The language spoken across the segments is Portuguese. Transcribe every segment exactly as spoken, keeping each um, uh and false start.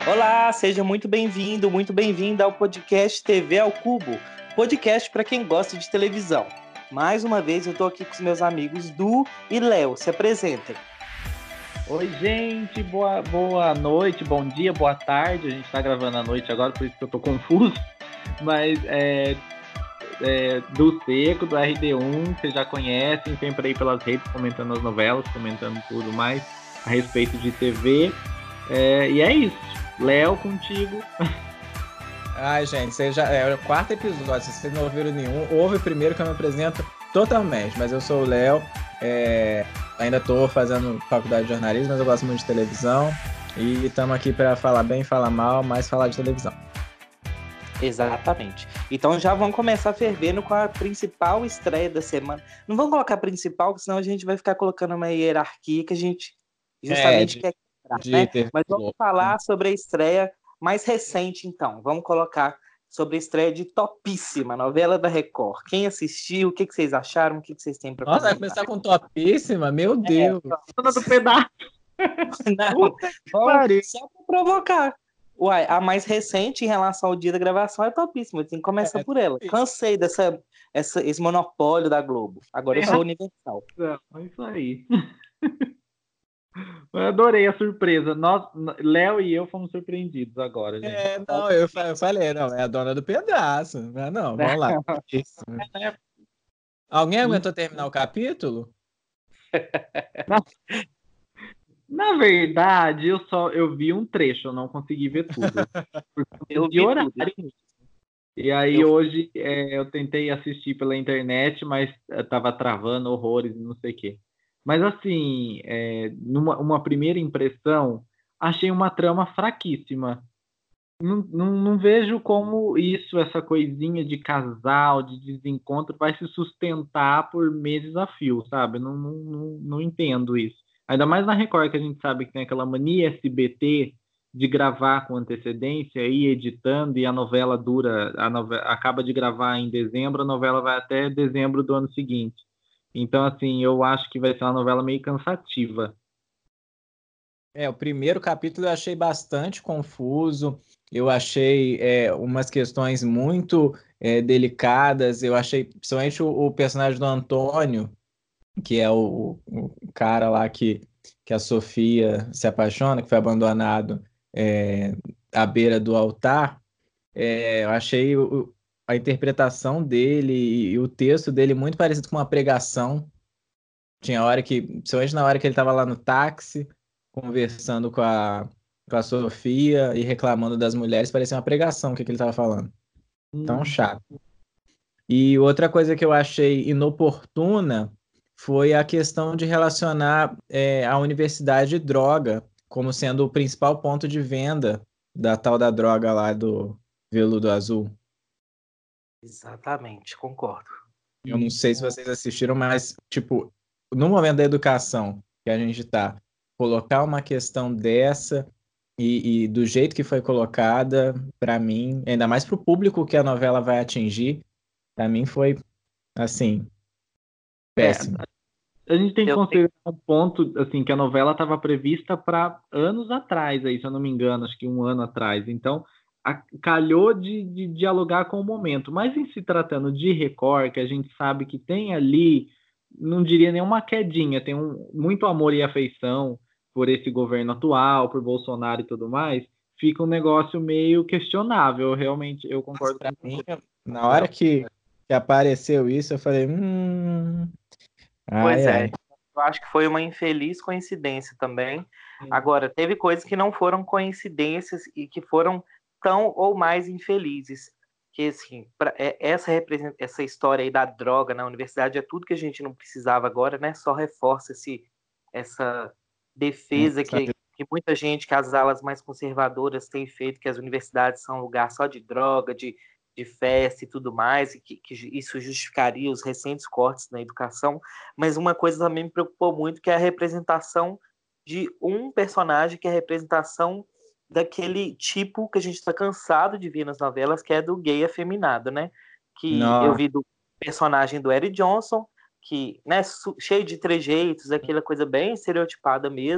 Olá, seja muito bem-vindo, muito bem-vinda ao podcast T V ao Cubo, podcast para quem gosta de televisão. Mais uma vez eu estou aqui com os meus amigos Du e Léo, se apresentem. Oi, gente, boa, boa noite, bom dia, boa tarde. A gente está gravando à noite agora, por isso que eu tô confuso. Mas é, é do Seco, do R D um, vocês já conhecem, sempre aí pelas redes comentando as novelas, comentando tudo mais a respeito de T V. É, e é isso. Léo, contigo. Ai, gente, você já, é o quarto episódio, se vocês não ouviram nenhum, ouve o primeiro que eu me apresento totalmente, mas eu sou o Léo, é, ainda estou fazendo faculdade de jornalismo, mas eu gosto muito de televisão e estamos aqui para falar bem, falar mal, mas falar de televisão. Exatamente. Então já vamos começar fervendo com a principal estreia da semana. Não vamos colocar principal, senão a gente vai ficar colocando uma hierarquia que a gente justamente é, de... quer né? Mas vamos falar sobre a estreia mais recente, então. Vamos colocar sobre a estreia de Topíssima, novela da Record. Quem assistiu, o que, que vocês acharam, o que, que vocês têm para Nossa, vai começar com Topíssima? Meu Deus! É, do pedaço. Não, vamos, só para provocar. Uai, a mais recente em relação ao dia da gravação é Topíssima. Tem que começar é, por ela. Cansei dessa, essa, esse monopólio da Globo. Agora é. eu sou universal. É isso aí. Eu adorei a surpresa. Nós, Léo e eu fomos surpreendidos agora, gente. É, não, eu falei, não, é a dona do pedaço. Não, não vamos lá. Isso. Alguém aguentou terminar o capítulo? Na, na verdade, eu só eu vi um trecho, eu não consegui ver tudo. Eu vi horário. E aí eu... hoje é, eu tentei assistir pela internet, mas estava travando horrores e não sei o quê. Mas, assim, é, numa uma primeira impressão, achei uma trama fraquíssima. Não, não, não vejo como isso, essa coisinha de casal, de desencontro, vai se sustentar por meses a fio, sabe? Não, não, não, não entendo isso. Ainda mais na Record, que a gente sabe que tem aquela mania S B T de gravar com antecedência, ir editando, e a novela dura, a novela, acaba de gravar em dezembro, a novela vai até dezembro do ano seguinte. Então, assim, eu acho que vai ser uma novela meio cansativa. É, o primeiro capítulo eu achei bastante confuso, eu achei é, umas questões muito é, delicadas, eu achei, principalmente o, o personagem do Antônio, que é o, o cara lá que, que a Sofia se apaixona, que foi abandonado é, à beira do altar, é, eu achei o a interpretação dele e o texto dele muito parecido com uma pregação. Tinha hora que, principalmente na hora que ele estava lá no táxi, conversando com a, com a Sofia e reclamando das mulheres, parecia uma pregação o que, que ele estava falando. Tão chato. E outra coisa que eu achei inoportuna foi a questão de relacionar é, a universidade de droga como sendo o principal ponto de venda da tal da droga lá do Veludo Azul. Exatamente, concordo. Eu não sei se vocês assistiram, mas, tipo, no momento da educação que a gente tá, colocar uma questão dessa e, e do jeito que foi colocada, para mim, ainda mais pro público que a novela vai atingir, para mim foi, assim, péssimo. É, a gente tem que considerar um ponto, assim, que a novela estava prevista para anos atrás, aí, se eu não me engano, acho que um ano atrás. Então, a, calhou de, de dialogar com o momento. Mas em se tratando de Record, que a gente sabe que tem ali, não diria nenhuma quedinha, tem um, muito amor e afeição por esse governo atual, por Bolsonaro e tudo mais, fica um negócio meio questionável. Realmente, eu concordo Mas, com mim, na hora que, que apareceu isso, eu falei, hum... Pois ai, é, ai. eu acho que foi uma infeliz coincidência também. Agora, teve coisas que não foram coincidências e que foram tão ou mais infelizes. Que, assim, pra, é, essa, essa história aí da droga na universidade é tudo que a gente não precisava agora, né? Só reforça esse, essa defesa que, que muita gente, que as alas mais conservadoras têm feito, que as universidades são um lugar só de droga, de, de festa e tudo mais, e que, que isso justificaria os recentes cortes na educação. Mas uma coisa também me preocupou muito, que é a representação de um personagem, que é a representação daquele tipo que a gente está cansado de ver nas novelas, que é do gay afeminado, né? Que Nossa. Eu vi do personagem do Eric Johnson, que, né, cheio de trejeitos, aquela coisa bem estereotipada mesmo,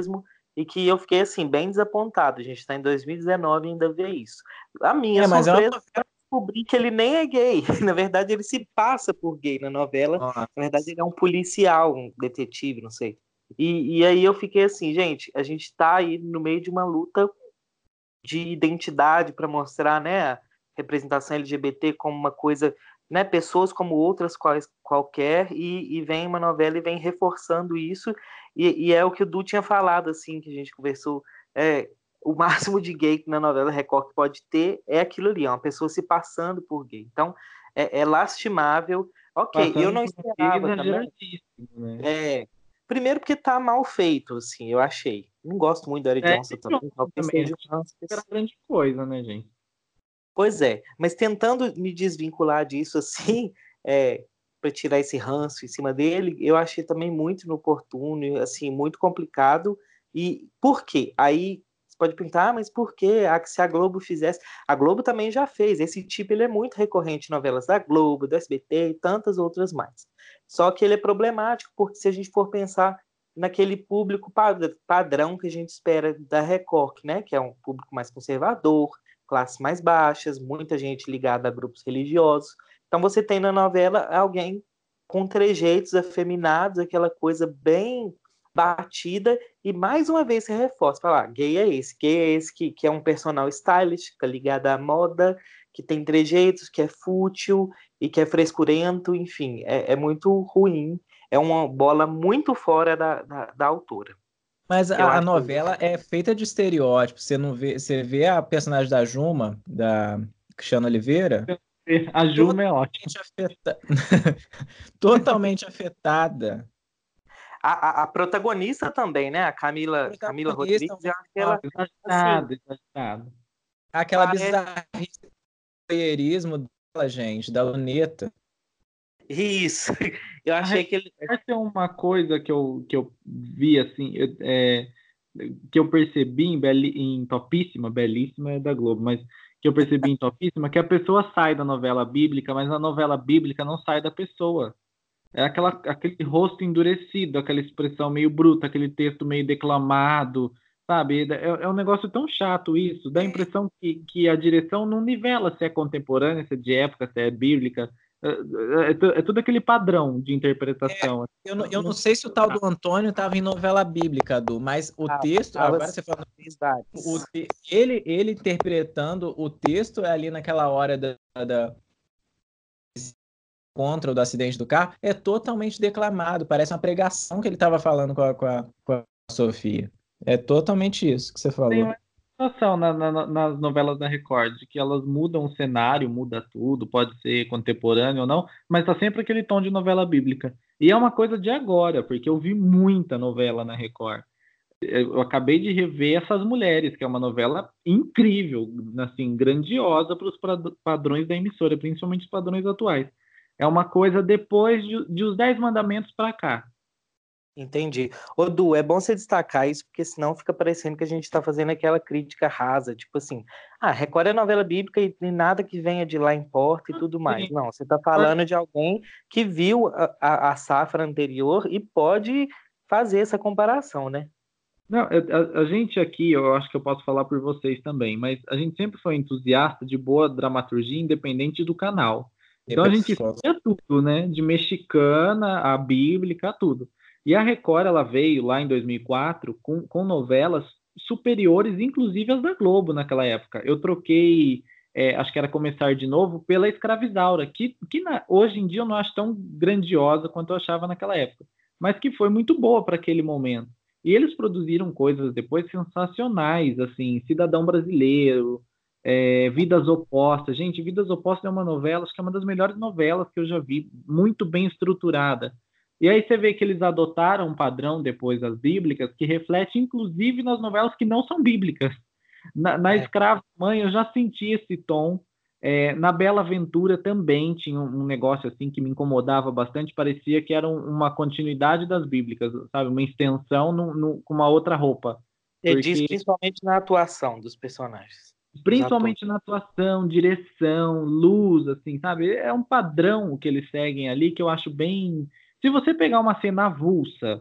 e que eu fiquei, assim, bem desapontado. A gente está em dois mil e dezenove e ainda vê isso. A minha É, mas é uma surpresa é descobrir que ele nem é gay. Na verdade, ele se passa por gay na novela. Nossa. Na verdade, ele é um policial, um detetive, não sei. E, e aí eu fiquei assim, gente, a gente está aí no meio de uma luta de identidade para mostrar, né, a representação L G B T como uma coisa, né, pessoas como outras quais, qualquer, e, e vem uma novela e vem reforçando isso, e, e é o que o Du tinha falado, assim, que a gente conversou, é, o máximo de gay que na novela Record que pode ter é aquilo ali, é uma pessoa se passando por gay. Então, é, é lastimável. Ok, eu Passando não por um gay esperava também. exageradíssimo, né? É, primeiro porque tá mal feito, assim, eu achei. Não gosto muito do Eric É, Johnson também, talvez também, a seja gente um não espera grande coisa, né, gente? Pois é, mas tentando me desvincular disso assim, é, para tirar esse ranço em cima dele, eu achei também muito inoportuno, assim, muito complicado. E por quê? Aí você pode perguntar, ah, mas por quê? Ah, que se a Globo fizesse. A Globo também já fez. Esse tipo ele é muito recorrente em novelas da Globo, do S B T e tantas outras mais. Só que ele é problemático, porque se a gente for pensar naquele público padrão que a gente espera da Record, né? Que é um público mais conservador, classes mais baixas, muita gente ligada a grupos religiosos. Então você tem na novela alguém com trejeitos afeminados, aquela coisa bem batida, e mais uma vez se reforça, fala, ah, gay é esse, gay é esse que, que é um personal stylish, que é ligado à moda, que tem trejeitos, que é fútil e que é frescurento, enfim, é, é muito ruim, é uma bola muito fora da, da, da autora. Mas Eu a, a acho novela é feita de estereótipos. Você não vê, você vê a personagem da Juma, da Cristiana Oliveira, A Juma é ótima. totalmente afeta- totalmente afetada. A, a, a protagonista também, né? A A Camila, Camila protagonista, Rodrigues, eu acho que ela, assim, Exagerado, exagerado. aquela parece bizarrice do dela, gente, da luneta. isso. Eu A achei que ele. Record é uma coisa que eu, que eu vi, assim, eu- é, que eu percebi em, Beli, em Topíssima, Belíssima é da Globo, mas que eu percebi em Topíssima, que a pessoa sai da novela bíblica, mas a novela bíblica não sai da pessoa. É aquela, aquele rosto endurecido, aquela expressão meio bruta, aquele texto meio declamado, sabe? É, é um negócio tão chato isso. Dá a impressão que, que a direção não nivela se é contemporânea, se é de época, se é bíblica. É, é, é, é tudo aquele padrão de interpretação. Eu não, eu não sei se o tal do Antônio estava em novela bíblica, Du, mas o texto, agora você fala, o, ele, ele interpretando o texto ali naquela hora da, da contra o do acidente do carro, é totalmente declamado, parece uma pregação que ele estava falando com a, com, a, com a Sofia. É totalmente isso que você falou. Tem uma situação na, na, nas novelas da Record, que elas mudam o cenário, muda tudo, pode ser contemporâneo ou não, mas tá sempre aquele tom de novela bíblica. E é uma coisa de agora, porque eu vi muita novela na Record. Eu acabei de rever Essas Mulheres, que é uma novela incrível, assim, grandiosa para os padrões da emissora, principalmente os padrões atuais. É uma coisa depois de, de Os Dez Mandamentos para cá. Entendi. Ô, Du, é bom você destacar isso, porque senão fica parecendo que a gente está fazendo aquela crítica rasa, tipo assim, ah, Record é novela bíblica e nada que venha de lá importa e tudo mais. Sim. Não, você está falando de alguém que viu a, a, a safra anterior e pode fazer essa comparação, né? Não, a, a gente aqui, eu acho que eu posso falar por vocês também, mas a gente sempre foi entusiasta de boa dramaturgia independente do canal. Então a gente tinha tudo, né? De mexicana, a bíblica, tudo. E a Record, ela veio lá em dois mil e quatro com, com novelas superiores, inclusive as da Globo naquela época. Eu troquei, é, acho que era Começar de Novo, pela Escravizaura, que, que na, hoje em dia eu não acho tão grandiosa quanto eu achava naquela época, mas que foi muito boa para aquele momento. E eles produziram coisas depois sensacionais, assim, Cidadão Brasileiro, é, Vidas Opostas. Gente, Vidas Opostas é uma novela, acho que é uma das melhores novelas que eu já vi, muito bem estruturada. E aí você vê que eles adotaram um padrão depois das bíblicas que reflete inclusive nas novelas que não são bíblicas. Na, na É. Escrava Mãe eu já senti esse tom. É, na Bela Aventura também tinha um, um negócio assim que me incomodava bastante, parecia que era um, uma continuidade das bíblicas, sabe? Uma extensão no, no, com uma outra roupa. Você diz Porque, principalmente na atuação dos personagens, dos atores. principalmente na atuação, direção, luz, assim, sabe? É um padrão que eles seguem ali que eu acho bem. Se você pegar uma cena avulsa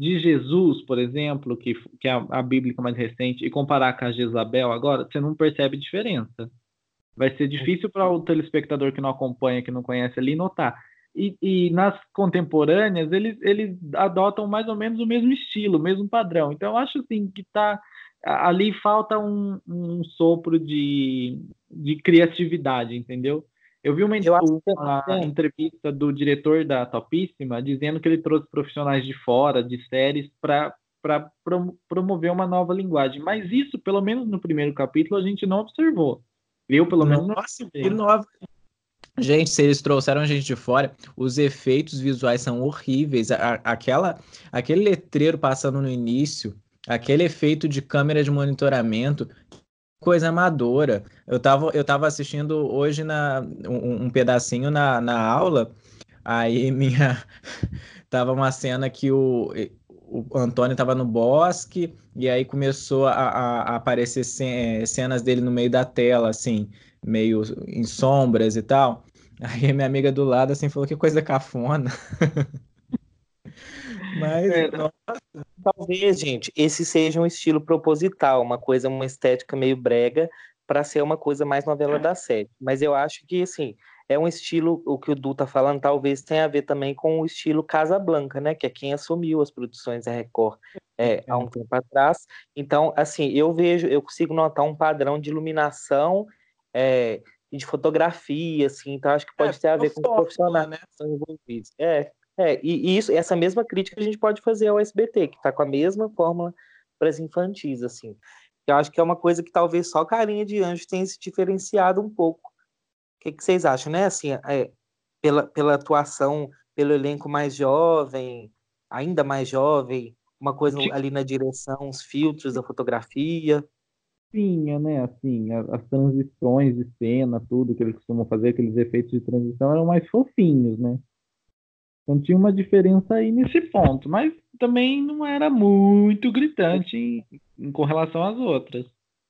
de Jesus, por exemplo, que, que é a, a bíblica mais recente, e comparar com a Jezabel agora, você não percebe diferença. Vai ser difícil para o telespectador que não acompanha, que não conhece ali, notar. E, e nas contemporâneas, eles, eles adotam mais ou menos o mesmo estilo, o mesmo padrão. Então, eu acho assim, que tá, ali falta um, um sopro de, de criatividade, entendeu? Eu vi uma, Eu acho que uma é, entrevista do diretor da Topíssima dizendo que ele trouxe profissionais de fora, de séries, para para promover uma nova linguagem. Mas isso, pelo menos no primeiro capítulo, a gente não observou. Eu, pelo menos, não Nossa, que observei. nova. Gente, se eles trouxeram gente de fora, os efeitos visuais são horríveis. A- aquela, aquele letreiro passando no início, aquele efeito de câmera de monitoramento, coisa amadora. Eu tava, eu tava assistindo hoje na, um, um pedacinho na, na aula, aí minha tava uma cena que o, o Antônio tava no bosque, e aí começou a, a- a aparecer ce- cenas dele no meio da tela, assim, meio em sombras e tal. Aí a minha amiga do lado assim falou que coisa cafona. Mas É, não, talvez, gente, esse seja um estilo proposital, uma coisa, uma estética meio brega, para ser uma coisa mais novela da sete. Mas eu acho que, assim, é um estilo, o que o Du tá falando, talvez tenha a ver também com o estilo Casablanca, né? Que é quem assumiu as produções da Record é, há um tempo atrás. Então, assim, eu vejo, eu consigo notar um padrão de iluminação é, e de fotografia, assim, então acho que é, pode ter a ver com os fórmula, profissionais né? que estão envolvidos. É, é, e, e isso, essa mesma crítica a gente pode fazer ao S B T, que está com a mesma fórmula para as infantis, assim. Eu acho que é uma coisa que talvez só Carinha de Anjo tenha se diferenciado um pouco. O que, que vocês acham, né? Assim, é, pela, pela atuação, pelo elenco mais jovem, ainda mais jovem, uma coisa ali na direção, os filtros da fotografia. tinha, né, assim, a- as transições de cena, tudo que eles costumam fazer, aqueles efeitos de transição eram mais fofinhos, né? Então tinha uma diferença aí nesse ponto, mas também não era muito gritante em, em- com relação às outras.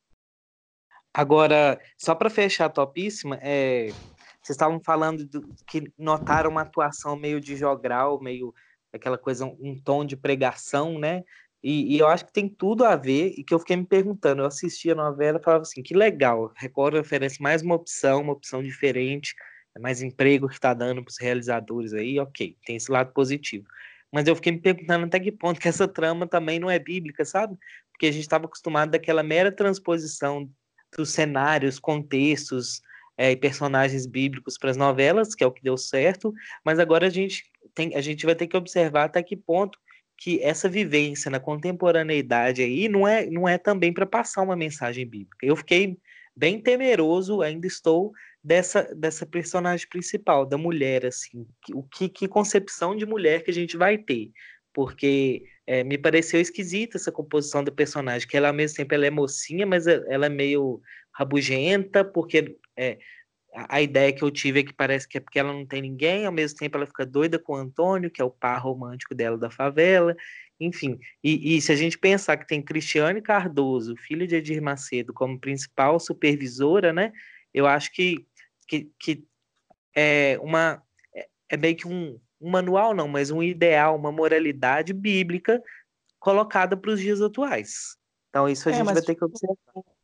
Agora, só para fechar a topíssima, é, vocês estavam falando do- que notaram uma atuação meio de jogral, meio aquela coisa, um, um tom de pregação, né? E, e eu acho que tem tudo a ver, e que eu fiquei me perguntando, eu assistia a novela e falava assim, que legal, Record oferece mais uma opção, uma opção diferente, é mais emprego que está dando para os realizadores aí, ok, tem esse lado positivo. Mas eu fiquei me perguntando até que ponto que essa trama também não é bíblica, sabe? Porque a gente estava acostumado daquela mera transposição dos cenários, contextos é, e personagens bíblicos para as novelas, que é o que deu certo, mas agora a gente, tem, a gente vai ter que observar até que ponto que essa vivência na contemporaneidade aí não é, não é também para passar uma mensagem bíblica. Eu fiquei bem temeroso, ainda estou, dessa, dessa personagem principal, da mulher, assim, o que, que concepção de mulher que a gente vai ter, porque é, me pareceu esquisita essa composição do personagem, que ela ao mesmo tempo ela é mocinha, mas ela é meio rabugenta, porque é, a a ideia que eu tive é que parece que é porque ela não tem ninguém, ao mesmo tempo ela fica doida com o Antônio, que é o par romântico dela da favela, enfim. E, e se a gente pensar que tem Cristiane Cardoso, filha de Edir Macedo, como principal supervisora, né? Eu acho que, que, que é uma é, é meio que um, um manual, não, mas um ideal, uma moralidade bíblica colocada para os dias atuais. Então, isso a É, gente vai mas ter que observar.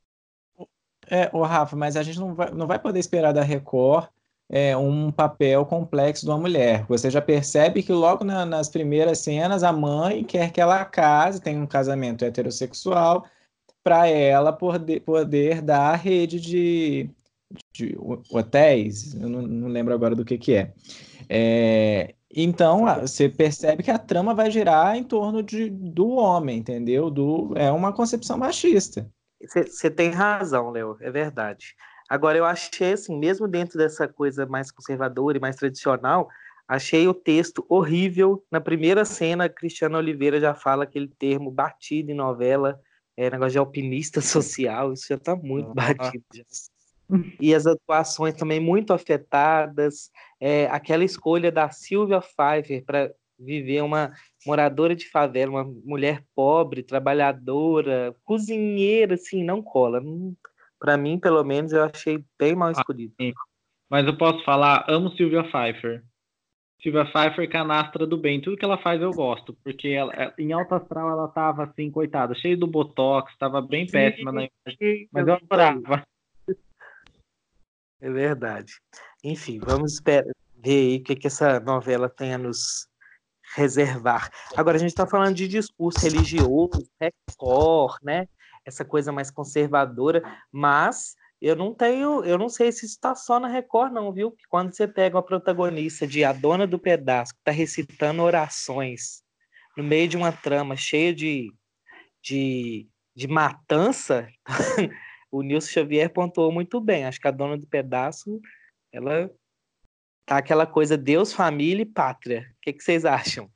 é, ô Rafa, mas a gente não vai, não vai poder esperar da Record é, um papel complexo de uma mulher. Você já percebe que logo na- nas primeiras cenas a mãe quer que ela case, tenha um casamento heterossexual, para ela poder, poder dar a rede de, de hotéis. Eu não, não lembro agora do que que é. É, então, a- você percebe que a trama vai girar em torno de, do homem, entendeu? Do, é uma concepção machista. Você tem razão, Léo, é verdade. Agora, eu achei, assim, mesmo dentro dessa coisa mais conservadora e mais tradicional, achei o texto horrível. Na primeira cena, a Cristiana Oliveira já fala aquele termo batido em novela, é, negócio de alpinista social, isso já está muito batido. Já. E as atuações também muito afetadas. É, aquela escolha da Sylvia Pfeiffer para viver uma moradora de favela, uma mulher pobre, trabalhadora, cozinheira, assim, não cola. Para mim, pelo menos, eu achei bem mal Ah, escolhido. sim. Mas eu posso falar, amo Sylvia Pfeiffer. Silvia Pfeiffer, canastra do bem. Tudo que ela faz eu gosto, porque ela, ela- em Alta Astral ela tava assim, coitada, cheia do botox, tava bem péssima na imagem, mas eu adorava. É verdade. Enfim, vamos esperar, ver aí o que, que essa novela tem a nos reservar. Agora, a gente está falando de discurso religioso, Record, né? Essa coisa mais conservadora, mas eu não tenho, eu não sei se isso está só na Record, não, viu? Porque quando você pega uma protagonista de A Dona do Pedaço, que está recitando orações no meio de uma trama cheia de, de, de matança, o Nilson Xavier pontuou muito bem. Acho que A Dona do Pedaço, ela tá aquela coisa Deus, família e pátria. O que, que vocês acham?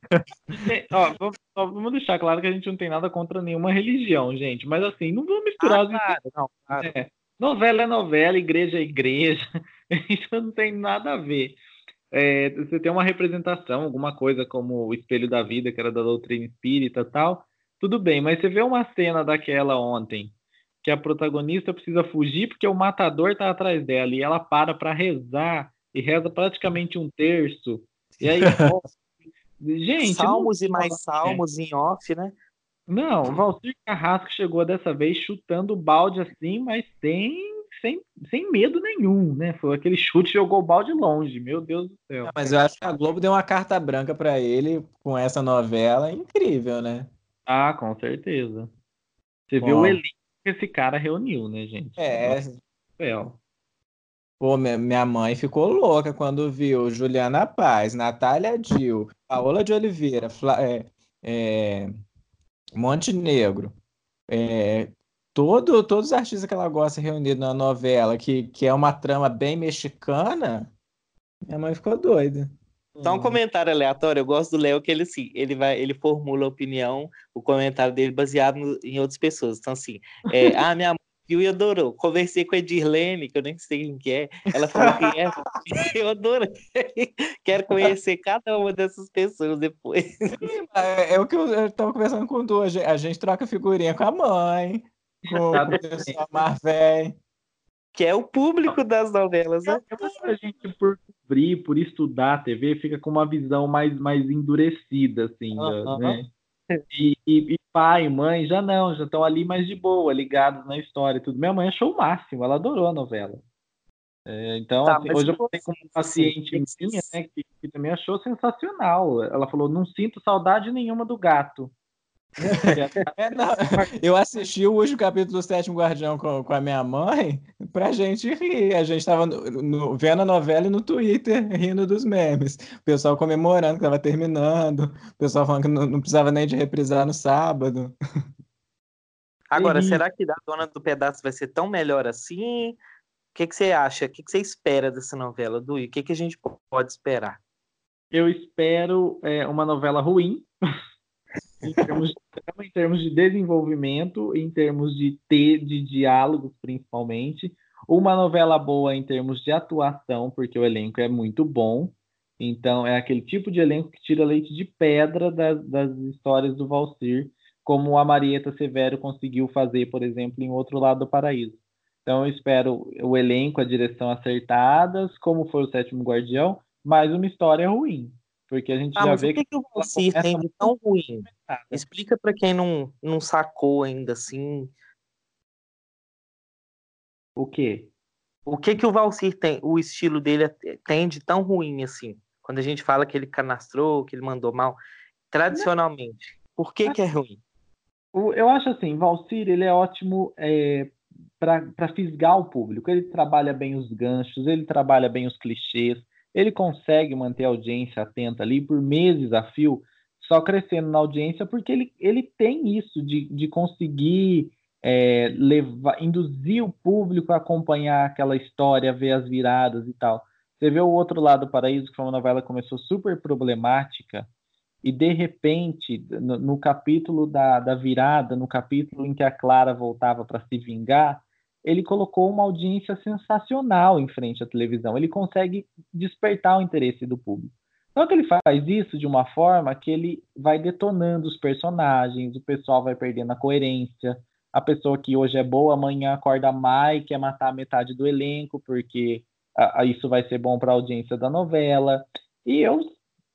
Ó, vamos, ó, vamos deixar claro que a gente não tem nada contra nenhuma religião, gente, mas assim, não vamos misturar Ah, os claro, não, claro. É, novela é novela, igreja é igreja, isso não tem nada a ver. É, você tem uma representação, alguma coisa como o Espelho da Vida, que era da doutrina espírita e tal, tudo bem, mas você vê uma cena daquela ontem, que a protagonista precisa fugir porque o matador tá atrás dela, e ela para para rezar, e reza praticamente um terço, e aí volta. Gente, não, Salmos e mais salmos em off, né? não, Valcir Carrasco chegou dessa vez chutando o balde assim, mas sem, sem, sem medo nenhum, né? Foi aquele chute, jogou o balde longe, meu Deus do céu. Não, mas eu acho que a Globo deu uma carta branca pra ele com essa novela, incrível, né? Ah, com certeza. Você vê o Bom, elenco que esse cara reuniu, né, gente? é, Nossa, céu. pô, minha minha mãe ficou louca quando viu Juliana Paz, Natália Dill, Paola de Oliveira, Fla- é, é, Montenegro, é, todo, todos os artistas que ela gosta reunidos na novela, que, que é uma trama bem mexicana, minha mãe ficou doida. Só um Hum. comentário aleatório. Eu gosto do Léo que ele sim, ele vai, ele formula a opinião, o comentário dele baseado no- em outras pessoas. Então assim, é, ah, minha mãe viu e adorou. Conversei com a Edirlene, que eu nem sei quem que é. Ela falou que é, eu adorei. Quero conhecer cada uma dessas pessoas depois. É, é o que eu, eu tava conversando com o Du, a gente, a gente troca figurinha com a mãe, com o pessoal mais velho. Que é o público das novelas, né? Eu acho que a gente, por cobrir, por estudar a T V, fica com uma visão mais, mais endurecida, assim, da- Aham. né? E, e- e pai e mãe já não, já estão ali mais de boa, ligados na história e tudo. Minha mãe achou o máximo, ela adorou a novela. É, então, Tá, assim, mas hoje e eu falei com uma vocês, assim, o paciente que que minha, vocês- né, que, que também achou sensacional. Ela falou, não sinto saudade nenhuma do gato. Que é- É, não, eu assisti o último capítulo do Sétimo Guardião com, com a minha mãe pra gente rir. A gente tava no- no- vendo a novela e no Twitter rindo dos memes. O pessoal comemorando que tava terminando, o pessoal falando que não, não precisava nem de reprisar no sábado. Agora, terrível. será que a Dona do Pedaço vai ser tão melhor assim? O que que você acha? O que que você espera dessa novela, Dui? O que que a gente pode esperar? Eu espero é, uma novela ruim, em termos de trama, em termos de desenvolvimento, em termos de ter de diálogos, principalmente. Uma novela boa em termos de atuação, porque o elenco é muito bom. Então, é aquele tipo de elenco que tira leite de pedra das, das histórias do Valcir, como a Marieta Severo conseguiu fazer, por exemplo, em Outro Lado do Paraíso. Então, eu espero o elenco, a direção acertadas, como foi o Sétimo Guardião, mas uma história ruim, porque a gente Ah, já mas o vê que que que o ela Valsir começa tem de muito tão ruim? nada. Explica para quem não, não sacou ainda assim. O quê? O que que o Valsir tem, o estilo dele é- tem de tão ruim assim? Quando a gente fala que ele canastrou, que ele mandou mal, tradicionalmente, por que que é ruim? O- Eu acho assim, Valcir, ele é ótimo é, para fisgar o público. Ele trabalha bem os ganchos, ele trabalha bem os clichês, ele consegue manter a audiência atenta ali por meses a fio, só crescendo na audiência, porque ele, ele tem isso de, de conseguir é, levar, induzir o público a acompanhar aquela história, ver as viradas e tal. Você vê o Outro Lado do Paraíso, que foi uma novela que começou super problemática, e de repente, no, no capítulo da, da virada, no capítulo em que a Clara voltava para se vingar, ele colocou uma audiência sensacional em frente à televisão. Ele consegue despertar o interesse do público. Só que ele faz isso de uma forma que ele vai detonando os personagens, o pessoal vai perdendo a coerência. A pessoa que hoje é boa, amanhã acorda má e quer matar metade do elenco, porque a, a, isso vai ser bom para a audiência da novela. E eu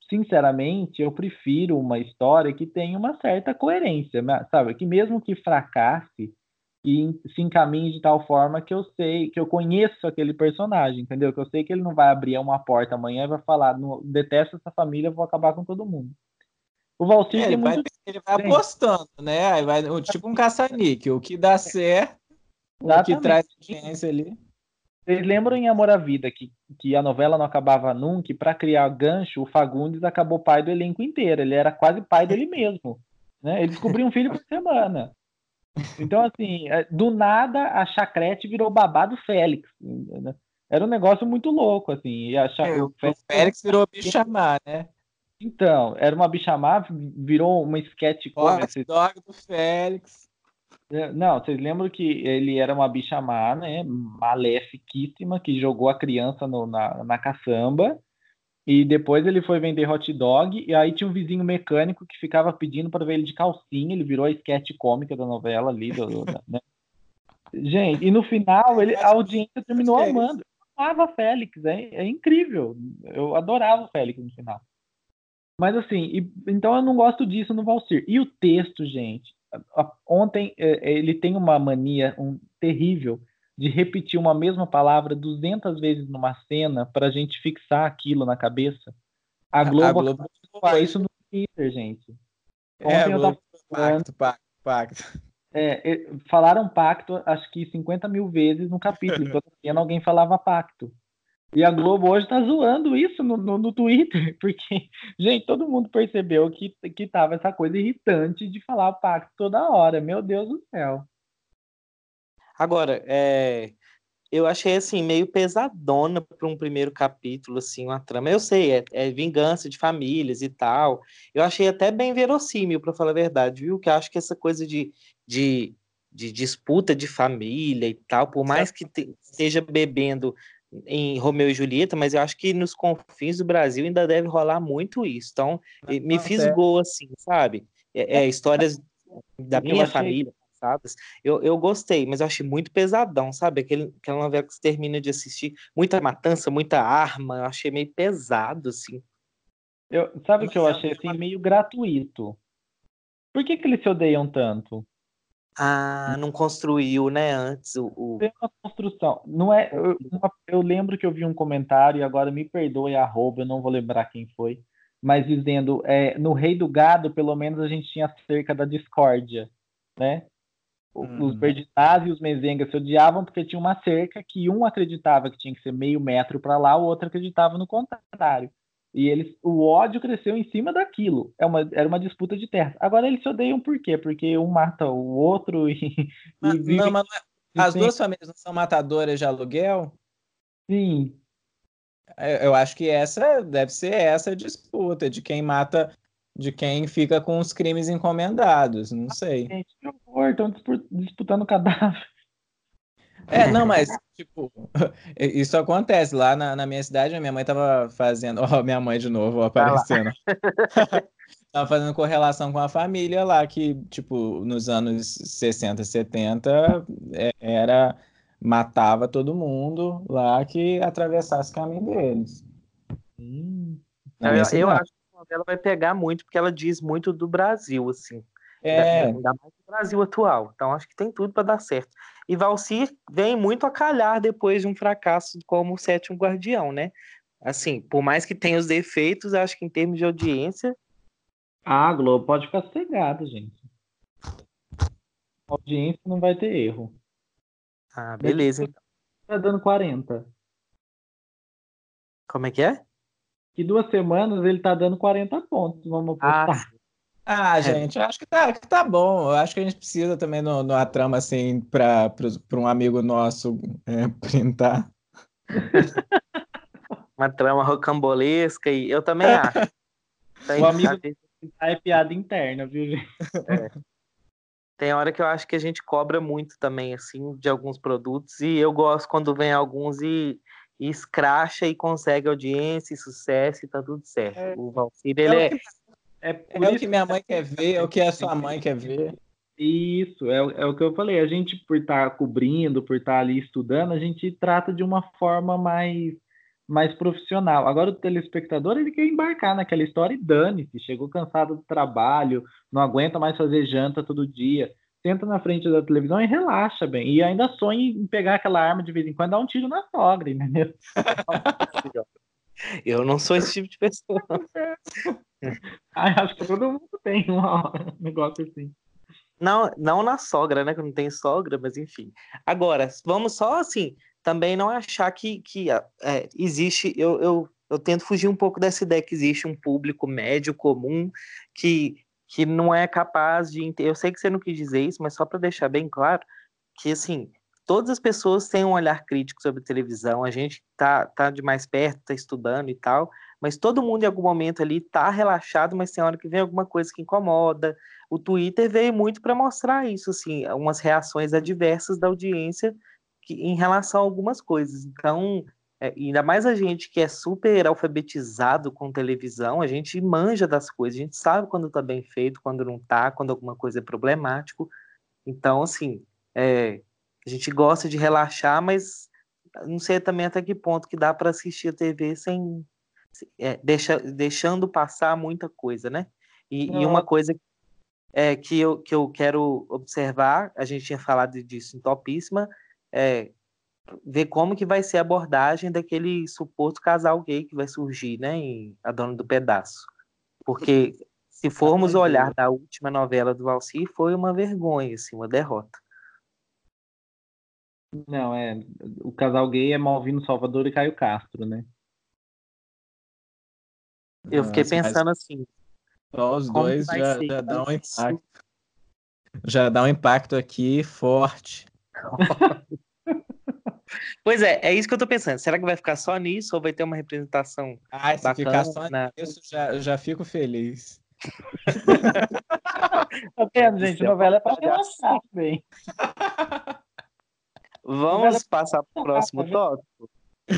sinceramente, eu prefiro uma história que tenha uma certa coerência, sabe? Que mesmo que fracasse, e se encaminhe de tal forma que eu sei, que eu conheço aquele personagem, entendeu? Que eu sei que ele não vai abrir uma porta amanhã e vai falar, não, detesto essa família, vou acabar com todo mundo. O Valcyr É, tem ele vai, muito... ele vai apostando, né? Aí vai, tipo um caça-níquel, o que dá certo, o que traz audiência ali. Vocês lembram em Amor à Vida que, que a novela não acabava nunca, e para criar gancho, o Fagundes acabou pai do elenco inteiro, ele era quase pai dele mesmo, né? Ele descobriu um filho por semana. Então, assim, do nada a Chacrete virou babá do Félix. Né? Era um negócio muito louco, assim. E a Cha... É, o o Félix, Félix virou bichamar, né? Então, era uma bichamar, virou uma sketch Hot comedy. dog do Félix. Não, vocês lembram que ele era uma bichamar, né? Malefiquíssima, que jogou a criança no, na, na caçamba. E depois ele foi vender hot dog. E aí tinha um vizinho mecânico que ficava pedindo para ver ele de calcinha. Ele virou a sketch cômica da novela ali, do, do, né? Gente, e no final ele, a audiência terminou amando. Eu amava Félix, é, é incrível. Eu adorava o Félix no final. Mas assim, e, então eu não gosto disso no Valcyr. E o texto, gente, ontem é, ele tem uma mania um, terrível de repetir uma mesma palavra duzentas vezes numa cena para a gente fixar aquilo na cabeça. A Globo, a Globo faz isso no Twitter, gente. Ontem é, a eu Globo, tava pacto, pacto, pacto. É, falaram pacto, acho que cinquenta mil vezes no capítulo. Em toda cena alguém falava pacto. E a Globo hoje tá zoando isso no, no, no Twitter, porque, gente, todo mundo percebeu que, que tava essa coisa irritante de falar pacto toda hora. Meu Deus do céu. Agora, é, eu achei assim meio pesadona para um primeiro capítulo, assim, uma trama. Eu sei, é, é vingança de famílias e tal. Eu achei até bem verossímil, para falar a verdade, viu? Que eu acho que essa coisa de, de, de disputa de família e tal, por mais que te, esteja bebendo em Romeu e Julieta, mas eu acho que nos confins do Brasil ainda deve rolar muito isso. Então, me fisgou assim, sabe? É, é, histórias da minha achei... família. Eu, eu gostei, mas eu achei muito pesadão, sabe? Aquele, aquela novela que você termina de assistir, muita matança, muita arma, eu achei meio pesado, assim. Eu, sabe o que eu achei, assim, meio gratuito? Por que que eles se odeiam tanto? Ah, não construiu, né, antes o... o... Tem uma construção. Não é, eu, uma, eu lembro que eu vi um comentário, e agora me perdoe a arroba, eu não vou lembrar quem foi, mas dizendo, é, no Rei do Gado, pelo menos a gente tinha cerca da discórdia, né? Os Uhum. Berdinazzi e os Mezengas se odiavam porque tinha uma cerca que um acreditava que tinha que ser meio metro para lá, o outro acreditava no contrário. E eles, o ódio cresceu em cima daquilo. É uma, era uma disputa de terra. Agora eles se odeiam por quê? Porque um mata o outro e, Mas, e vive. Não, mas não é, as duas famílias não são matadoras de aluguel? Sim. Eu acho que essa deve ser essa disputa de quem mata, de quem fica com os crimes encomendados. Não sei. Gente, que horror, estão disputando cadáver. É, não, mas, tipo, isso acontece. Lá na, na minha cidade, a minha mãe tava fazendo. Ó, minha mãe de novo aparecendo. Tava fazendo correlação com a família lá, que, tipo, nos anos sessenta, setenta, é, era. Matava todo mundo lá que atravessasse o caminho deles. Hum. Na Eu, minha eu cidade. acho que ela vai pegar muito, porque ela diz muito do Brasil, assim. É. Ainda mais do Brasil atual. Então, acho que tem tudo para dar certo. E Valcyr vem muito a calhar depois de um fracasso como o Sétimo Guardião, né? Assim, por mais que tenha os defeitos, acho que em termos de audiência... Ah, Globo, pode ficar sossegado, gente. A audiência não vai ter erro. Ah, beleza, então. Tá dando quarenta. Como é que é? Que duas semanas ele tá dando quarenta pontos. Vamos apostar. Ah, ah gente, eu acho que tá, que tá bom. Eu acho que a gente precisa também de uma trama assim para um amigo nosso é, printar. Uma trama rocambolesca, e eu também acho. Tem, o amigo é piada interna, viu, gente? É. Tem hora que eu acho que a gente cobra muito também, assim, de alguns produtos, e eu gosto quando vem alguns e, e escracha e consegue audiência e sucesso e tá tudo certo. É. O Valcyr, ele é... É, o que, é, é o que minha mãe quer ver, é o que a sua mãe quer ver. Isso, é, é o que eu falei. A gente, por estar cobrindo, por estar ali estudando, a gente trata de uma forma mais, mais profissional. Agora o telespectador, ele quer embarcar naquela história e dane-se, chegou cansado do trabalho, não aguenta mais fazer janta todo dia, senta na frente da televisão e relaxa bem. E ainda sonha em pegar aquela arma de vez em quando e dar um tiro na sogra, entendeu? Eu não sou esse tipo de pessoa. Ah, acho que todo mundo tem um negócio assim. Não, não na sogra, né? Que não tem sogra, mas enfim. Agora, vamos só assim, também não achar que, que é, existe. Eu, eu, eu tento fugir um pouco dessa ideia que existe um público médio comum que, que não é capaz de. Eu sei que você não quis dizer isso, mas só para deixar bem claro que assim. Todas as pessoas têm um olhar crítico sobre televisão, a gente tá, tá de mais perto, tá estudando e tal, mas todo mundo em algum momento ali tá relaxado, mas tem hora que vem alguma coisa que incomoda. O Twitter veio muito para mostrar isso, assim, umas reações adversas da audiência que, em relação a algumas coisas. Então, é, ainda mais a gente que é super alfabetizado com televisão, a gente manja das coisas, a gente sabe quando tá bem feito, quando não tá, quando alguma coisa é problemático. Então, assim, é, a gente gosta de relaxar, mas não sei também até que ponto que dá para assistir a T V sem é, deixa, deixando passar muita coisa, né? E, e uma coisa é, que, eu, que eu quero observar, a gente tinha falado disso em Topíssima, é ver como que vai ser a abordagem daquele suposto casal gay que vai surgir, né, em A Dona do Pedaço. Porque se formos olhar da última novela do Valci, foi uma vergonha, assim, uma derrota. Não, é. O casal gay é Malvino Salvador e Caio Castro, né? Eu fiquei Nossa, mas pensando assim, só os como que dois vai já, ser já dá um isso? impacto. Já dá um impacto aqui forte. Pois é, é isso que eu tô pensando. Será que vai ficar só nisso ou vai ter uma representação Ah, se ficar só bacana? nisso, já, já fico feliz. Tá vendo, gente? Novela é pra relaxar, bem. Vamos passar para o próximo tópico?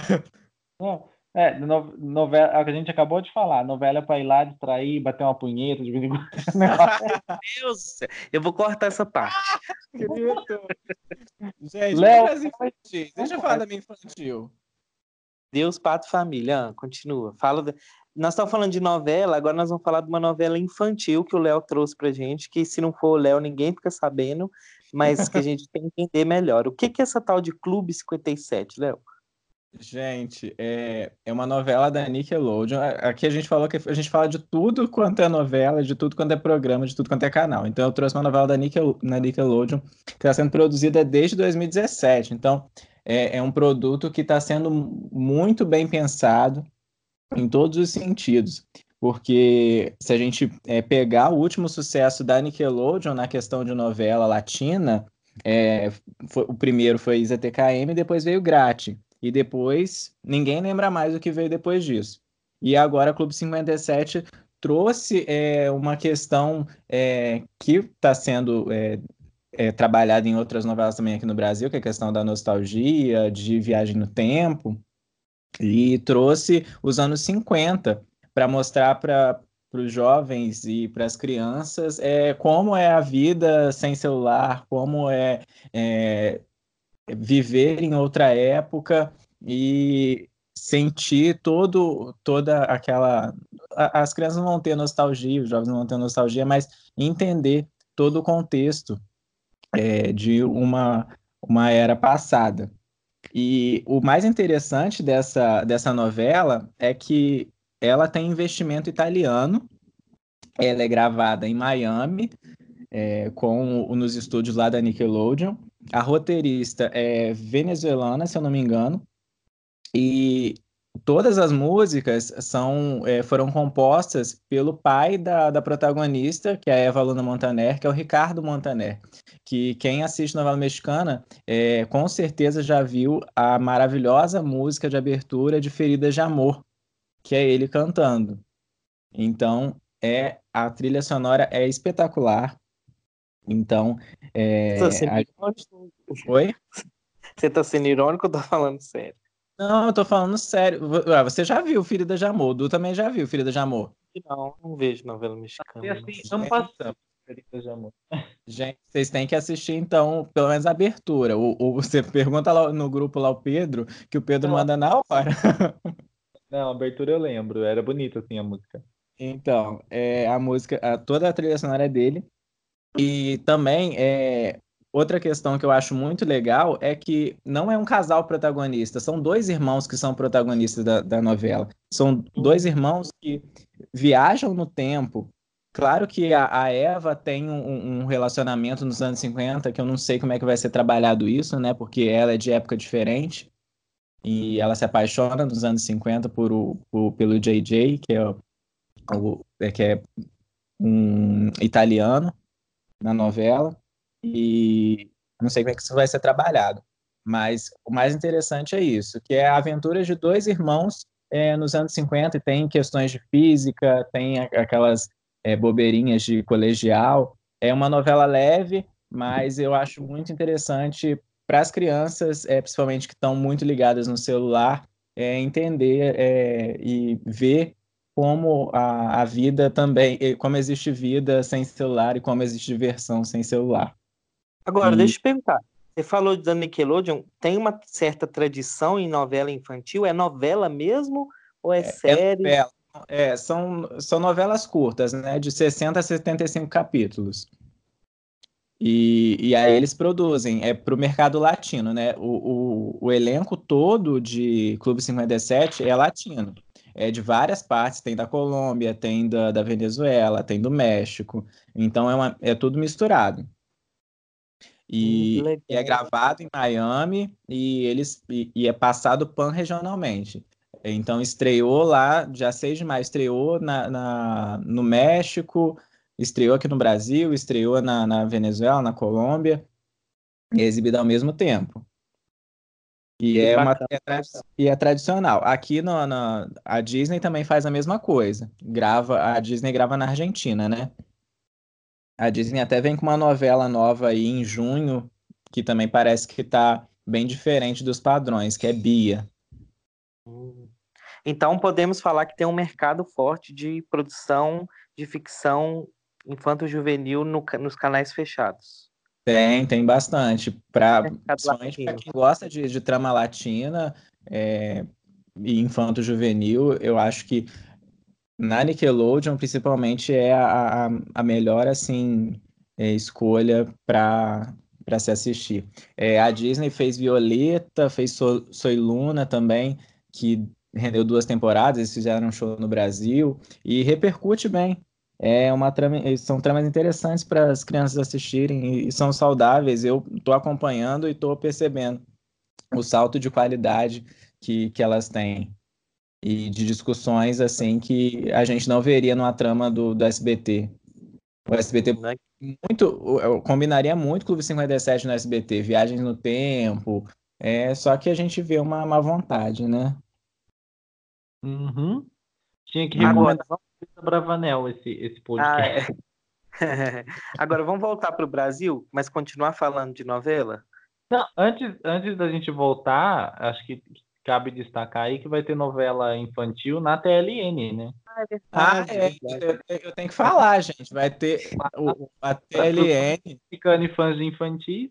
Não, é, no- novela, a que a gente acabou de falar, novela é pra ir lá distrair, bater uma punheta de vez em quando. Meu Deus do céu, eu vou cortar essa parte. Grito. Gente, Léo, vamos para as infantis. Deixa eu falar da minha infantil. Deus, Pato, Família. Ah, continua. Fala da- Nós estamos falando de novela, agora nós vamos falar de uma novela infantil que o Léo trouxe pra gente, que se não for o Léo, ninguém fica sabendo, mas que a gente tem que entender melhor. O que que é essa tal de Clube cinquenta e sete, Léo? Gente, é, é uma novela da Nickelodeon. A- Aqui a gente falou que a gente fala de tudo quanto é novela, de tudo quanto é programa, de tudo quanto é canal. Então eu trouxe uma novela da Nickel, na Nickelodeon que está sendo produzida desde dois mil e dezessete. Então é, é um produto que está sendo muito bem pensado em todos os sentidos. Porque se a gente é, pegar o último sucesso da Nickelodeon na questão de novela latina, é, foi- o primeiro foi Z T K M, depois veio Grati. E depois, ninguém lembra mais o que veio depois disso. E agora, Clube cinquenta e sete trouxe é, uma questão é, que está sendo é, é, trabalhada em outras novelas também aqui no Brasil, que é a questão da nostalgia, de viagem no tempo, e trouxe os anos cinquenta para mostrar para os jovens e para as crianças é, como é a vida sem celular, como é, é viver em outra época e sentir todo, toda aquela. As crianças não vão ter nostalgia, os jovens não vão ter nostalgia, mas entender todo o contexto é, de uma, uma era passada. E o mais interessante dessa, dessa novela é que ela tem investimento italiano, ela é gravada em Miami, é, com nos estúdios lá da Nickelodeon. A roteirista é venezuelana, se eu não me engano, e todas as músicas são, é, foram compostas pelo pai da, da protagonista, que é a Eva Luna Montaner, que é o Ricardo Montaner, que quem assiste novela mexicana é, com certeza já viu a maravilhosa música de abertura de Feridas de Amor, que é ele cantando. Então, é a trilha sonora é espetacular. Então, Você tá é, sendo a... irônico? Oi? Você tá sendo irônico ou tá falando sério? Não, eu tô falando sério. Vo- ah, Você já viu Feridas de Amor, o Du também já viu Feridas de Amor. Não, não vejo novela E mexicana, não. assim, ano passado, Preferidas de amor. Gente, vocês têm que assistir, então, pelo menos a abertura. O, o- você pergunta lá no grupo lá o Pedro, que o Pedro manda na hora. Não, a abertura eu lembro. Era bonita, assim, a música. Então, é, a música, a- toda a trilha sonora é dele. E também, é, outra questão que eu acho muito legal é que não é um casal protagonista, são dois irmãos que são protagonistas da, da novela. São dois irmãos que viajam no tempo. Claro que a, a Eva tem um, um relacionamento nos anos cinquenta, que eu não sei como é que vai ser trabalhado isso, né? Porque ela é de época diferente. E ela se apaixona nos anos cinquenta por, o- por- pelo J J, que é, o, o- é, que é um italiano na novela. E não sei como é que isso vai ser trabalhado. Mas o mais interessante é isso, que é a aventura de dois irmãos é, nos anos cinquenta, e tem questões de física, tem a- aquelas é, bobeirinhas de colegial. É uma novela leve, mas eu acho muito interessante para as crianças, é, principalmente que estão muito ligadas no celular, é, entender é, e ver como a, a vida também, e como existe vida sem celular e como existe diversão sem celular. Agora, E deixa eu te perguntar. Você falou da Nickelodeon, tem uma certa tradição em novela infantil? É novela mesmo ou é é série? novela, é, são, são novelas curtas, né, de sessenta a setenta e cinco capítulos. E, e aí eles produzem, é para o mercado latino, né? O, o, o elenco todo de Clube cinquenta e sete é latino. É de várias partes, tem da Colômbia, tem da, da Venezuela, tem do México. Então é, uma, é tudo misturado. Hum, que E, e é legal. gravado em Miami e eles e, e é passado pan-regionalmente. Então estreou lá, dia seis de maio, estreou na, na- no México, estreou aqui no Brasil, estreou na, na Venezuela, na Colômbia, e é exibido ao mesmo tempo. E Que é uma bacana. é tradi- e é tradicional. Aqui no, na, a Disney também faz a mesma coisa. Grava, a Disney grava na Argentina, né? A Disney até vem com uma novela nova aí em junho, que também parece que tá bem diferente dos padrões, que é Bia. Hum. Então podemos falar que tem um mercado forte de produção de ficção infanto-juvenil no ca- nos canais fechados. Tem, tem bastante. Pra, Mercado principalmente para latino. quem gosta de, de trama latina é, e infanto-juvenil, eu acho que na Nickelodeon, principalmente, é a, a, a melhor assim, é, escolha para para se assistir. É, a Disney fez Violeta, fez So- Soy Luna também, que rendeu duas temporadas, eles fizeram um show no Brasil e repercute bem. É uma trama, são tramas interessantes para as crianças assistirem e, e são saudáveis. Eu estou acompanhando e estou percebendo o salto de qualidade que, que elas têm e de discussões assim que a gente não veria numa trama do, do S B T. O S B T Hum, né? muito, eu combinaria muito Clube cinquenta e sete no S B T, Viagens no Tempo, é só que a gente vê uma má vontade, né? Uhum. Tinha que Mas, Agora, recomendar a Bravanel esse, esse ah, podcast. é. Agora vamos voltar para o Brasil, mas continuar falando de novela? Não, antes, antes da gente voltar, acho que cabe destacar aí que vai ter novela infantil na T L N, né? Ah, é ah, verdade, é, verdade. eu, eu tenho que falar, gente, vai ter o, a Para os T L N, mexicanos e fãs de infantis.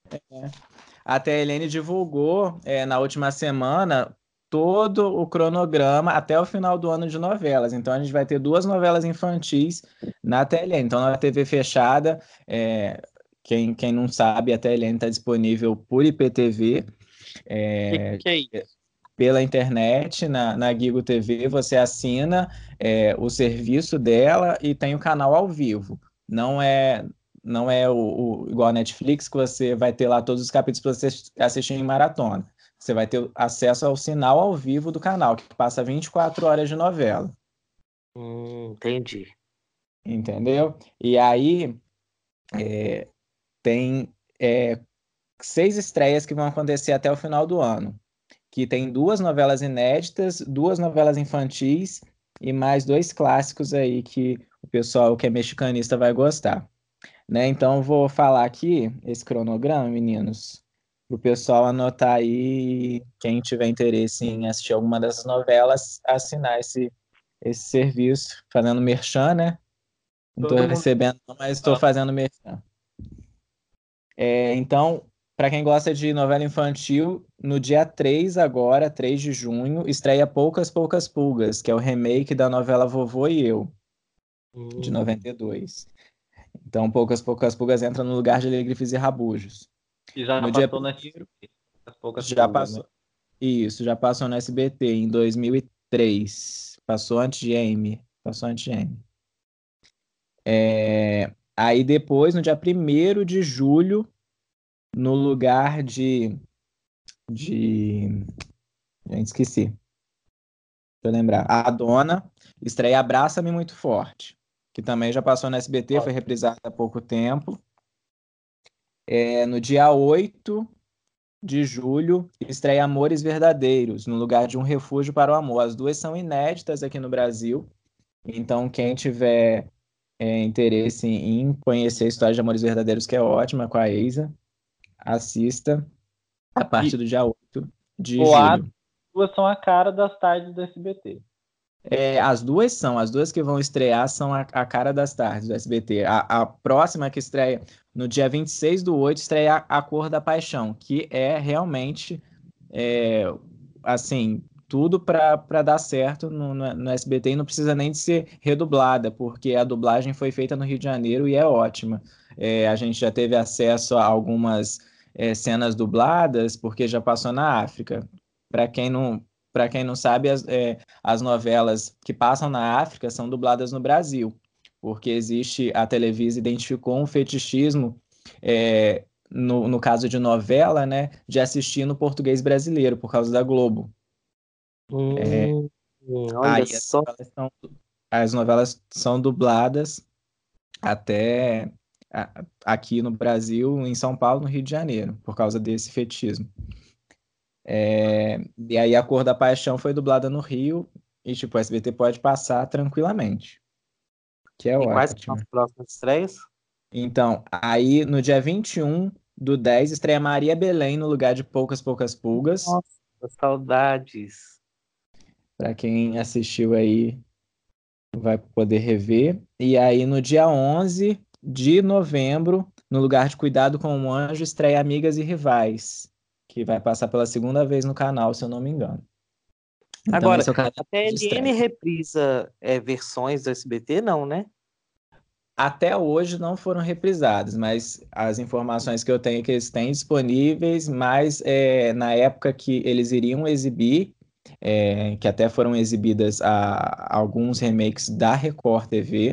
a T L N divulgou é, na última semana todo o cronograma até o final do ano de novelas. Então a gente vai ter duas novelas infantis na T L N. Então na T V fechada, é, quem, quem não sabe, a T L N está disponível por I P T V, Que é, que é isso? pela internet, na, na Gigo T V, você assina é, o serviço dela e tem o canal ao vivo. Não é, não é o, o igual a Netflix, que você vai ter lá todos os capítulos para você assistir em maratona. Você vai ter acesso ao sinal ao vivo do canal, que passa vinte e quatro horas de novela. Hum, entendi. Entendeu? E aí é, tem é, seis estreias que vão acontecer até o final do ano, que tem duas novelas inéditas, duas novelas infantis e mais dois clássicos aí que o pessoal que é mexicanista vai gostar, né? Então eu vou falar aqui esse cronograma, meninos, para o pessoal anotar aí, quem tiver interesse em assistir alguma dessas novelas, assinar esse, esse serviço, fazendo merchan, né? Não tô Todo mundo... recebendo, não, mas estou fazendo merchan. É, então, para quem gosta de novela infantil, no dia três agora, três de junho, estreia Poucas Poucas Pulgas, que é o remake da novela Vovô e Eu, de Hum. noventa e dois. Então, Poucas Poucas Pulgas entra no lugar de Alegrifes e Rabujos. E já No dia passou nas primeiro, poucas já pulgas, né? passou. Isso, já passou no S B T em dois mil e três. Passou antes de Amy. Passou antes de Amy. É, aí depois, no dia primeiro de julho, no lugar de, de... Gente, esqueci. Deixa eu lembrar. A Dona estreia Abraça-me Muito Forte, que também já passou no S B T, foi reprisada há pouco tempo. É, no dia oito de julho, estreia Amores Verdadeiros, no lugar de Um Refúgio para o Amor. As duas são inéditas aqui no Brasil, então quem tiver é, interesse em conhecer a história de Amores Verdadeiros, que é ótima, com a Eisa, assista a partir E do dia oito de o A, julho. duas são a cara das tardes do S B T. É, as duas são, as duas que vão estrear são a, a cara das tardes do S B T. A, a próxima que estreia no dia vinte e seis do oito estreia a, a Cor da Paixão, que é realmente, é, assim, tudo para dar certo no, no, no S B T e não precisa nem de ser redublada, porque a dublagem foi feita no Rio de Janeiro e é ótima. É, a gente já teve acesso a algumas é, cenas dubladas, porque já passou na África. Para quem não, para quem não sabe, as, é, as novelas que passam na África são dubladas no Brasil, porque existe, a Televisa identificou um fetichismo, é, no, no caso de novela, né, de assistir no português brasileiro, por causa da Globo. É, Hum, olha aí as só. novelas são, as novelas são dubladas até a- aqui no Brasil, em São Paulo, no Rio de Janeiro, por causa desse fetichismo. É, e aí a Cor da Paixão foi dublada no Rio e, tipo, o S B T pode passar tranquilamente, que é E quais que são ótimo. as próximas estreias? Então, aí no dia vinte e um do dez estreia Maria Belém no lugar de Poucas Poucas Pulgas. Nossa, saudades. Para quem assistiu aí vai poder rever. E aí no dia onze de novembro, no lugar de Cuidado com o Anjo, estreia Amigas e Rivais, que vai passar pela segunda vez no canal, se eu não me engano. Então Agora, esse é o canal a de T L N estreia. reprisa é, versões do S B T, não, né? Até hoje não foram reprisadas, mas as informações que eu tenho é que eles têm disponíveis, mas é, na época que eles iriam exibir, é, que até foram exibidas a, alguns remakes da Record T V,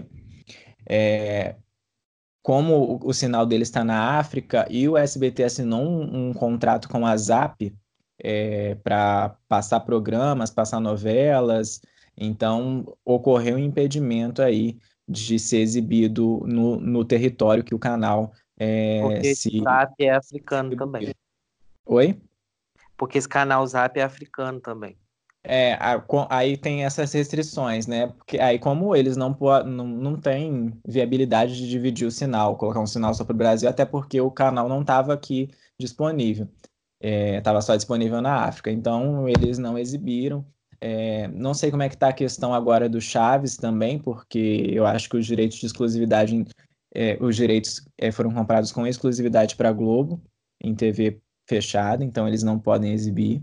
é, como o, o sinal deles está na África e o S B T assinou um, um contrato com a Zap é, para passar programas, passar novelas, então ocorreu um impedimento aí de ser exibido no, no território que o canal é, Porque esse se Zap é africano também. distribuiu. Oi? Porque esse canal Zap é africano também. É, a- co- aí tem essas restrições, né? Porque aí, como eles não, po- não, não têm viabilidade de dividir o sinal, colocar um sinal só para o Brasil, até porque o canal não estava aqui disponível, estava só disponível na África, então eles não exibiram. É, não sei como é que está a questão agora do Chaves também, porque eu acho que os direitos de exclusividade, é, os direitos é, foram comprados com exclusividade para a Globo, em T V fechada, então eles não podem exibir.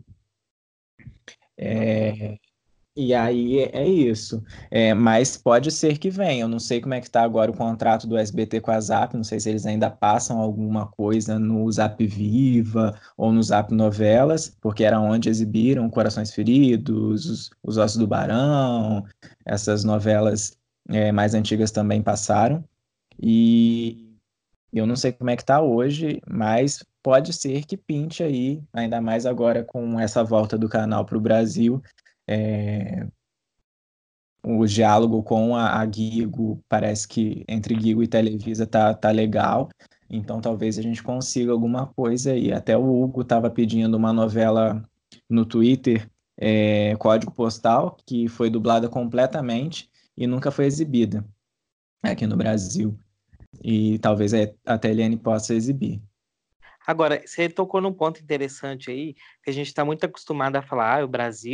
É, e aí é é isso. É, mas pode ser que venha. Eu não sei como é que tá agora o contrato do S B T com a Zap. Não sei se eles ainda passam alguma coisa no Zap Viva ou no Zap Novelas, porque era onde exibiram Corações Feridos, Os, Os Ossos do Barão, essas novelas é, mais antigas também passaram. E eu não sei como é que tá hoje, mas pode ser que pinte aí, ainda mais agora com essa volta do canal para o Brasil. É, o diálogo com a, a Guigo, parece que entre Guigo e Televisa tá, tá legal, então talvez a gente consiga alguma coisa aí. Até o Hugo estava pedindo uma novela no Twitter, é, Código Postal, que foi dublada completamente e nunca foi exibida aqui no Brasil. E talvez a a T L N possa exibir. Agora, você tocou num ponto interessante aí, que a gente está muito acostumado a falar, ah, o Brasil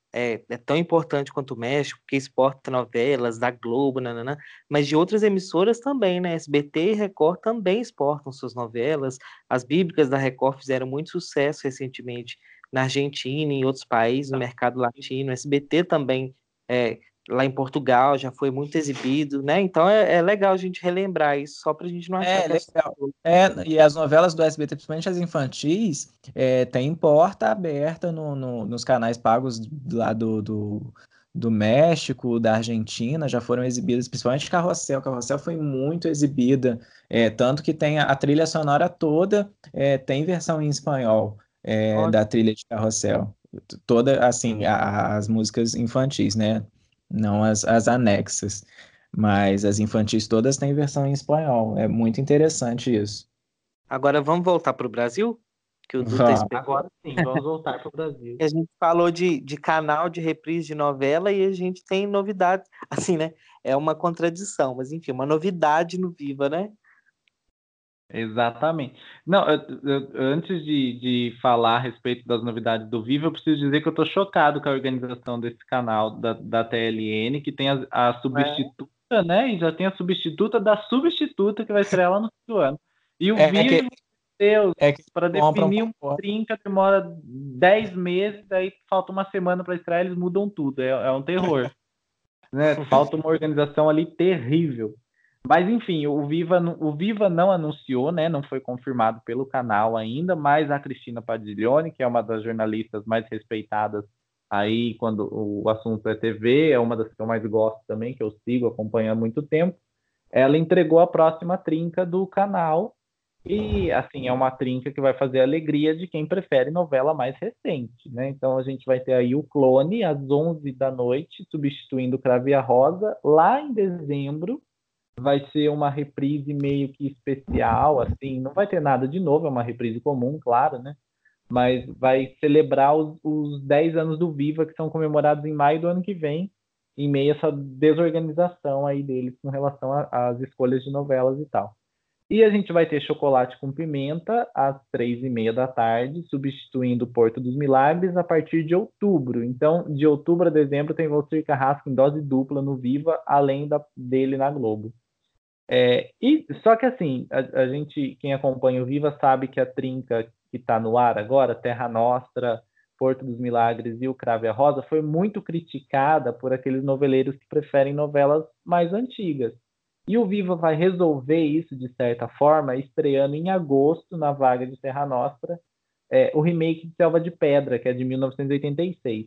é, é tão importante quanto o México, porque exporta novelas da Globo, nananã, mas de outras emissoras também, né? S B T e Record também exportam suas novelas. As bíblicas da Record fizeram muito sucesso recentemente na Argentina e em outros países, no mercado latino. S B T também, é, lá em Portugal, já foi muito exibido, né? Então é, é legal a gente relembrar isso, só para a gente não achar É, que é só... legal. É, e as novelas do S B T, principalmente as infantis, é, tem porta aberta no, no- nos canais pagos lá do, do, do México, da Argentina, já foram exibidas, principalmente Carrossel. Carrossel foi muito exibida, é, tanto que tem a, a trilha sonora toda, é, tem versão em espanhol, é, Olha, da trilha de Carrossel. Toda, assim, a- as músicas infantis, né? Não as, as anexas. Mas as infantis todas têm versão em espanhol. É muito interessante isso. Agora vamos voltar para o Brasil, que o Du tá Vá. esperando. agora sim, vamos voltar para o Brasil. A gente falou de, de canal de reprise de novela e a gente tem novidades, assim, né? É uma contradição, mas enfim, uma novidade no Viva, né? Exatamente. Não, eu- eu- antes de, de falar a respeito das novidades do Viva, eu preciso dizer que eu estou chocado com a organização desse canal da, da T L N, que tem a, a substituta, né? E já tem a substituta da substituta que vai estrear lá no fim do ano. E o É que, Viva, Deus, é que para compram definir um pacote. trinca demora dez meses, aí falta uma semana para estrear, eles mudam tudo. É, é um terror, né? Falta uma organização ali terrível. Mas enfim, o Viva, o Viva não anunciou, né? Não foi confirmado pelo canal ainda, mas a Cristina Padiglione, que é uma das jornalistas mais respeitadas aí quando o assunto é T V, é uma das que eu mais gosto também, que eu sigo, acompanho há muito tempo. Ela entregou a próxima trinca do canal e assim é uma trinca que vai fazer a alegria de quem prefere novela mais recente, né? Então a gente vai ter aí o Clone às onze da noite, substituindo Crave e a Rosa, lá em dezembro. Vai ser uma reprise meio que especial, assim, não vai ter nada de novo, é uma reprise comum, claro, né? Mas vai celebrar os, os dez anos do Viva, que são comemorados em maio do ano que vem, em meio a essa desorganização aí deles com relação às escolhas de novelas e tal. E a gente vai ter Chocolate com Pimenta às três e meia da tarde, substituindo o Porto dos Milagres a partir de outubro. Então, de outubro a dezembro tem Valcir Carrasco em dose dupla no Viva, além da, dele na Globo. É, e só que assim, a, a gente, quem acompanha o Viva sabe que a trinca que está no ar agora, Terra Nostra, Porto dos Milagres e o Cravo e a Rosa, foi muito criticada por aqueles noveleiros que preferem novelas mais antigas. E o Viva vai resolver isso de certa forma, estreando em agosto, na vaga de Terra Nostra, é, o remake de Selva de Pedra, que é de mil novecentos e oitenta e seis.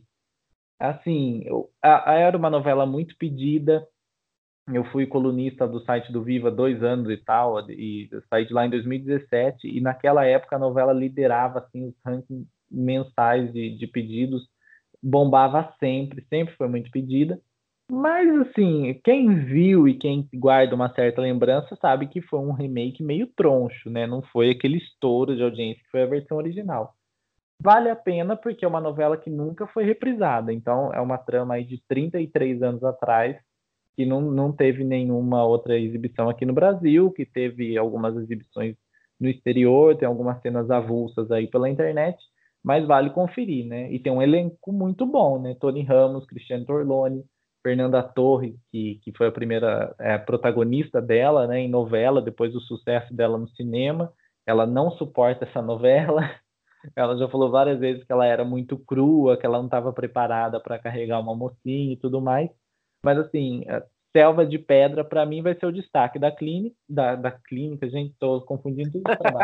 Assim, eu, a, a era uma novela muito pedida. Eu fui colunista do site do Viva dois anos e tal, e saí de lá em dois mil e dezessete, e naquela época a novela liderava assim, os rankings mensais de, de pedidos, bombava sempre, sempre foi muito pedida. Mas assim, quem viu e quem guarda uma certa lembrança sabe que foi um remake meio troncho, né? Não foi aquele estouro de audiência que foi a versão original. Vale a pena porque é uma novela que nunca foi reprisada, então é uma trama aí de trinta e três anos atrás que não, não teve nenhuma outra exibição aqui no Brasil, que teve algumas exibições no exterior, tem algumas cenas avulsas aí pela internet, mas vale conferir, né? E tem um elenco muito bom, né? Tony Ramos, Cristiano Torlone, Fernanda Torres, que, que foi a primeira é, protagonista dela, né, em novela, depois do sucesso dela no cinema. Ela não suporta essa novela. Ela já falou várias vezes que ela era muito crua, que ela não estava preparada para carregar uma mocinha e tudo mais. Mas assim, Selva de Pedra, para mim, vai ser o destaque da clínica, da, da clínica, gente, estou confundindo tudo de trabalho.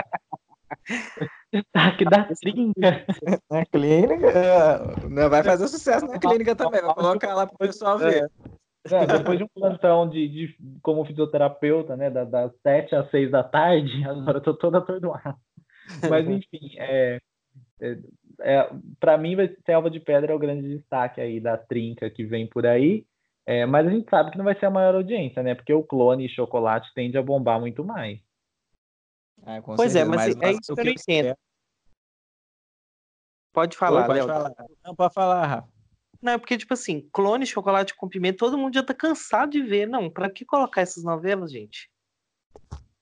Destaque da trinca. Na clínica, né, vai fazer sucesso na clínica também, vai colocar lá para o pessoal ver. É, depois de um plantão de, de, como fisioterapeuta, né, da- das sete às seis da tarde, agora eu tô todo atordoado. Mas, enfim, é, é, é, para mim, vai ser Selva de Pedra é o grande destaque aí da trinca que vem por aí. É, mas a gente sabe que não vai ser a maior audiência, né? Porque o Clone e Chocolate tende a bombar muito mais. Ah, com Pois é, certeza, mas mas é mas isso o que eu que não eu entendo. espero. Pode Oi, falar, pode Léo. falar. Não, pode falar, Rafa. Não, é porque, tipo assim, Clone, Chocolate com Pimenta, todo mundo já tá cansado de ver. Não, pra que colocar essas novelas, gente?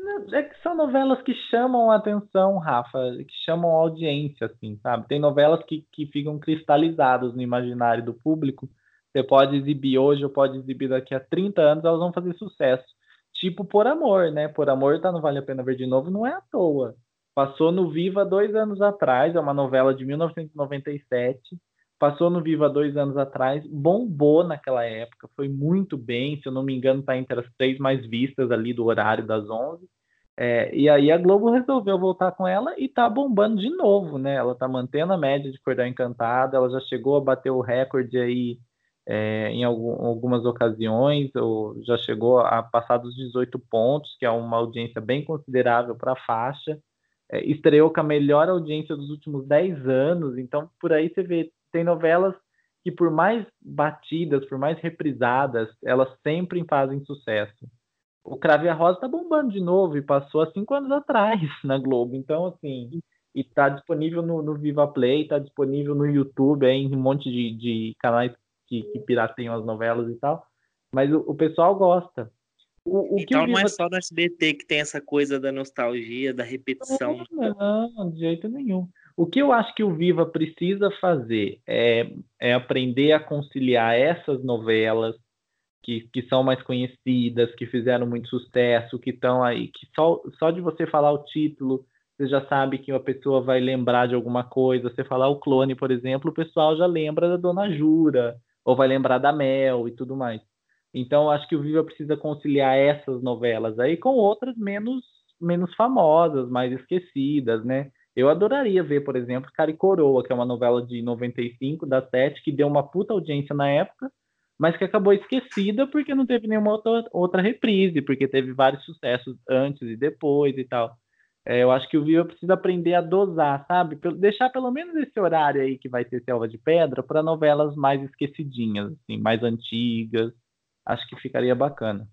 É que são novelas que chamam a atenção, Rafa, que chamam a audiência, assim, sabe? Tem novelas que, que ficam cristalizadas no imaginário do público. Você pode exibir hoje ou pode exibir daqui a trinta anos, elas vão fazer sucesso. Tipo Por Amor, né? Por Amor tá no Vale a Pena Ver de Novo, não é à toa. Passou no Viva dois anos atrás, é uma novela de mil novecentos e noventa e sete. Passou no Viva dois anos atrás, bombou naquela época, foi muito bem, se eu não me engano, tá entre as três mais vistas ali do horário das onze. É, e aí a Globo resolveu voltar com ela e tá bombando de novo, né? Ela tá mantendo a média de Cordão Encantado, ela já chegou a bater o recorde aí é, em algum, algumas ocasiões, ou já chegou a passar dos dezoito pontos, que é uma audiência bem considerável para a faixa. É, estreou com a melhor audiência dos últimos dez anos, então por aí você vê, tem novelas que por mais batidas, por mais reprisadas, elas sempre fazem sucesso. O Cravo e a Rosa tá bombando de novo e passou há cinco anos atrás na Globo. Então, assim, e tá disponível no, no Viva Play, tá disponível no YouTube, aí, em um monte de, de canais que, que pirateiam as novelas e tal. Mas o, o pessoal gosta. O, o que Então o não é Viva... só no S B T que tem essa coisa da nostalgia, da repetição. Não, não, de jeito nenhum. O que eu acho que o Viva precisa fazer é, é aprender a conciliar essas novelas que, que são mais conhecidas, que fizeram muito sucesso, que estão aí, que só, só de você falar o título, você já sabe que a pessoa vai lembrar de alguma coisa. Você falar o Clone, por exemplo, o pessoal já lembra da Dona Jura, ou vai lembrar da Mel e tudo mais. Então, acho que o Viva precisa conciliar essas novelas aí com outras menos, menos famosas, mais esquecidas, né? Eu adoraria ver, por exemplo, Cara e Coroa, que é uma novela de noventa e cinco, da Sete, que deu uma puta audiência na época, mas que acabou esquecida porque não teve nenhuma outra, outra reprise, porque teve vários sucessos antes e depois e tal. É, eu acho que o Viva precisa aprender a dosar, sabe? Pel- Deixar pelo menos esse horário aí que vai ter Selva de Pedra para novelas mais esquecidinhas, assim, mais antigas. Acho que ficaria bacana.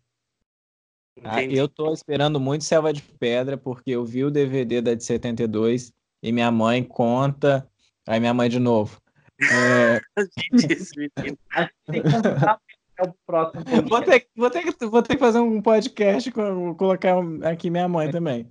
Ah, Entendi. eu tô esperando muito Selva de Pedra, porque eu vi o D V D da de setenta e dois e minha mãe conta. Aí minha mãe de novo. É, Gente, esse menino. Acho que tem que convidar é o próximo Vou podcast. ter, vou ter, que- vou ter que fazer um podcast com colocar aqui minha mãe também.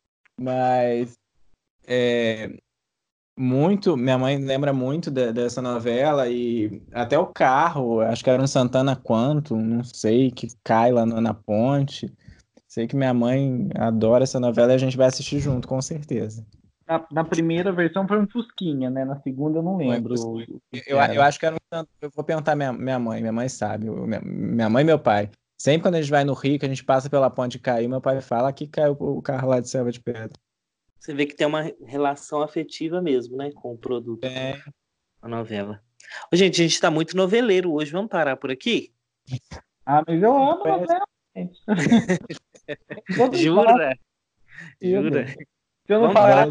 Mas é, muito, minha mãe lembra muito de- dessa novela e até o carro, acho que era um Santana Quantum, não sei, que cai lá no- na ponte. Sei que minha mãe adora essa novela e a gente vai assistir junto, com certeza. Na, na primeira versão foi um Fusquinha, né? Na segunda eu não Não é lembro o, possível. o que que Eu, eu era. acho que era um, San- eu vou perguntar minha, minha mãe, minha mãe sabe, o- minha, minha mãe e meu pai. Sempre quando a gente vai no Rio, que a gente passa pela ponte Caiu, meu pai fala que caiu o carro lá de Selva de Pedra. Você vê que tem uma relação afetiva mesmo, né, com o produto, É. a novela. Ô, gente, a gente tá muito noveleiro hoje. Vamos parar por aqui? Ah, mas eu amo Parece- novela, gente. Todo mundo fala Jura? Jura? aquilo. Se eu não Vamos falar, parar.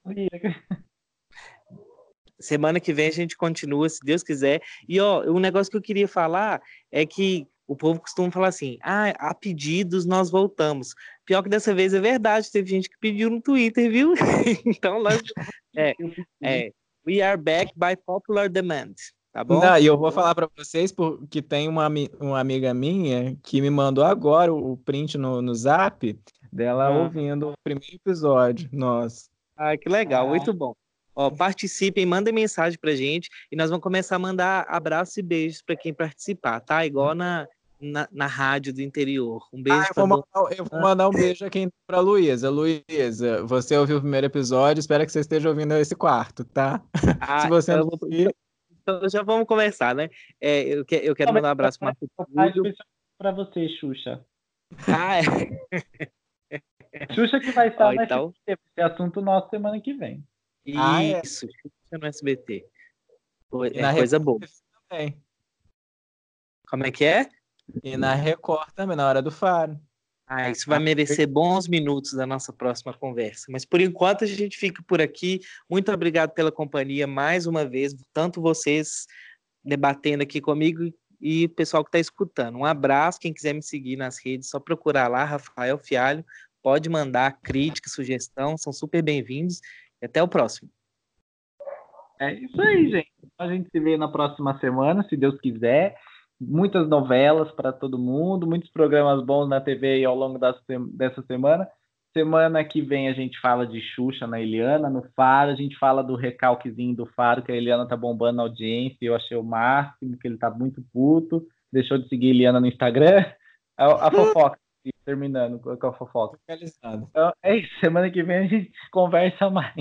Semana que vem a gente continua, se Deus quiser. E, ó, um negócio que eu queria falar é que o povo costuma falar assim: ah, a pedidos nós voltamos. Pior que dessa vez é verdade, teve gente que pediu no Twitter, viu? Então, nós, é, é, we are back by popular demand, tá bom? Não, e eu vou falar para vocês porque tem uma, ami- uma amiga minha que me mandou agora o, o print no, no Zap dela Ah. ouvindo o primeiro episódio. Nossa. Ah, que legal, Ah. muito bom. Ó, participem, mandem mensagem pra gente e nós vamos começar a mandar abraços e beijos para quem participar, tá? Igual na, na, na rádio do interior. Um Ah, beijo eu para vou mandar, eu vou mandar um beijo aqui para Luísa. Luísa, você ouviu o primeiro episódio, espero que você esteja ouvindo esse quarto, tá? Se Ah, você então, não eu vou- ouvir, então já vamos começar, né? É, eu, que- eu quero mandar um abraço para o Marco para você, Xuxa. Ah, é. Xuxa que vai estar Ó, no então, S B T, esse assunto nosso semana que vem. Ah, é. isso, Xuxa no S B T. Pô, e É na coisa Record boa. também. Como é que é? E na Record também, na hora do Faro. Ah, isso vai merecer bons minutos da nossa próxima conversa. Mas por enquanto a gente fica por aqui. Muito obrigado pela companhia mais uma vez, tanto vocês debatendo aqui comigo e o pessoal que está escutando. Um abraço. Quem quiser me seguir nas redes, só procurar lá, Rafael Fialho. Pode mandar crítica, sugestão, são super bem-vindos. E até o próximo. É isso aí, gente. A gente se vê na próxima semana, se Deus quiser. Muitas novelas para todo mundo, muitos programas bons na T V aí ao longo da, dessa semana. Semana que vem a gente fala de Xuxa na Eliana, no Faro. A gente fala do recalquezinho do Faro, que a Eliana tá bombando na audiência. Eu achei o máximo, que ele tá muito puto. Deixou de seguir a Eliana no Instagram. A, a fofoca, terminando com a fofoca. Então, é isso. Semana que vem a gente conversa mais.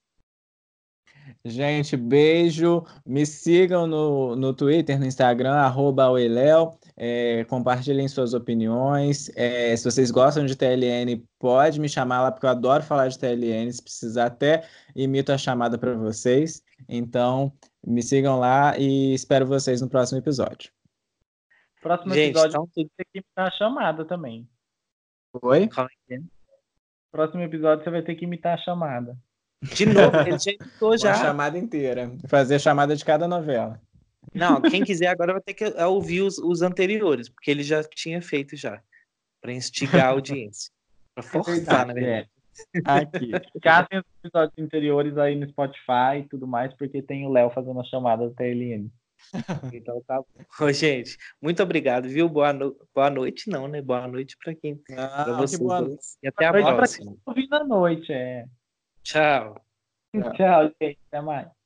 Gente, beijo. Me sigam no, no Twitter, no Instagram, arroba Aueléo. É, compartilhem suas opiniões. É, se vocês gostam de T L N, pode me chamar lá, porque eu adoro falar de T L N. Se precisar, até imito a chamada para vocês. Então, me sigam lá e espero vocês no próximo episódio. Próximo Gente, episódio então, tem que imitar a chamada também. Oi? Próximo episódio você vai ter que imitar a chamada. De novo, ele já imitou já. A chamada inteira. Fazer a chamada de cada novela. Não, quem quiser agora vai ter que ouvir os, os anteriores, porque ele já tinha feito já. Para instigar a audiência. Para forçar, na verdade. É. Aqui. Catem os episódios anteriores aí no Spotify e tudo mais, porque tem o Léo fazendo a chamada do T L N. Então tá bom. Ô, gente, muito obrigado, viu? Boa, no... boa noite, não, né? Boa noite para quem. Ah, pra vocês. boa Dois. E até a Boa noite próxima. pra quem tá ouvindo à noite, é. Tchau. Tchau, gente. Até mais.